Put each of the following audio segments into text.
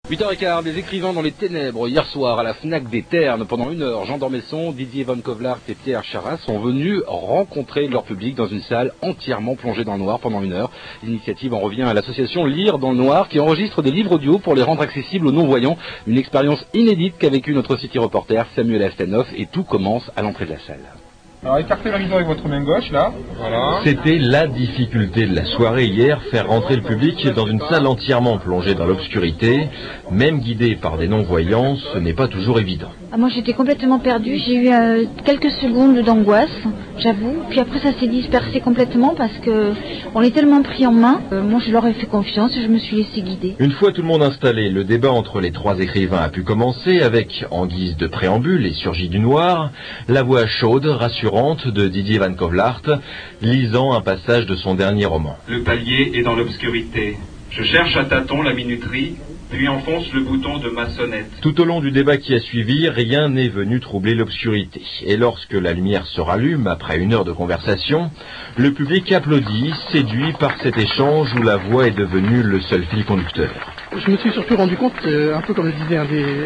8h15, les écrivains dans les ténèbres. Hier soir, à la Fnac des Ternes, pendant 1 heure, Jean d'Ormesson, Didier Van Kovlart et Pierre Charras sont venus rencontrer leur public dans une salle entièrement plongée dans le noir pendant 1 heure. L'initiative en revient à l'association Lire dans le Noir, qui enregistre des livres audio pour les rendre accessibles aux non-voyants. Une expérience inédite qu'a vécu notre city reporter Samuel Astanoff, et tout commence à l'entrée de la salle. Alors écartez l'horizon avec votre main gauche, là. Voilà. C'était la difficulté de la soirée hier, faire rentrer le public dans une salle entièrement plongée dans l'obscurité. Même guidé par des non-voyants, ce n'est pas toujours évident. Moi j'étais complètement perdue, j'ai eu quelques secondes d'angoisse, j'avoue. Puis après ça s'est dispersé complètement parce que on est tellement pris en main. Moi je leur ai fait confiance et je me suis laissé guider. Une fois tout le monde installé, le débat entre les 3 écrivains a pu commencer avec, en guise de préambule et surgit du noir, la voix chaude, rassurante de Didier Van Kovlart, lisant un passage de son dernier roman. Le palier est dans l'obscurité. Je cherche à tâtons la minuterie, puis enfonce le bouton de ma sonnette. Tout au long du débat qui a suivi, rien n'est venu troubler l'obscurité. Et lorsque la lumière se rallume, après 1 heure de conversation, le public applaudit, séduit par cet échange où la voix est devenue le seul fil conducteur. Je me suis surtout rendu compte, un peu comme le disait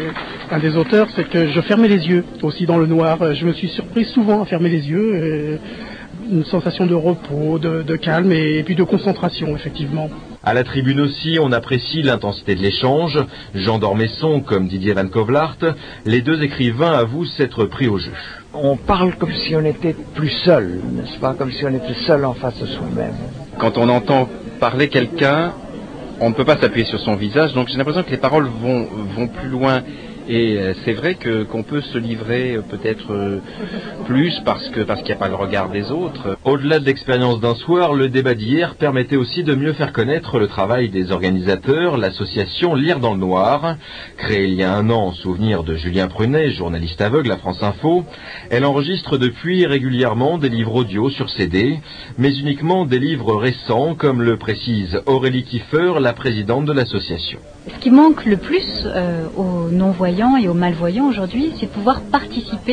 un des auteurs, c'est que je fermais les yeux aussi dans le noir. Je me suis surpris souvent à fermer les yeux. Une sensation de repos, de calme et puis de concentration, effectivement. À la tribune aussi, on apprécie l'intensité de l'échange. Jean d'Ormesson comme Didier Van Kovlart, les 2 écrivains avouent s'être pris au jeu. On parle comme si on était plus seul, n'est-ce pas? Comme si on était seul en face de soi-même. Quand on entend parler quelqu'un, on ne peut pas s'appuyer sur son visage, donc j'ai l'impression que les paroles vont plus loin. Et c'est vrai qu'on peut se livrer peut-être plus parce qu'il n'y a pas le regard des autres. Au-delà de l'expérience d'un soir, le débat d'hier permettait aussi de mieux faire connaître le travail des organisateurs, l'association Lire dans le Noir. Créée il y a 1 an en souvenir de Julien Prunet, journaliste aveugle à France Info, elle enregistre depuis régulièrement des livres audio sur CD, mais uniquement des livres récents, comme le précise Aurélie Kiefer, la présidente de l'association. Ce qui manque le plus aux non-voyants et aux malvoyants aujourd'hui, c'est de pouvoir participer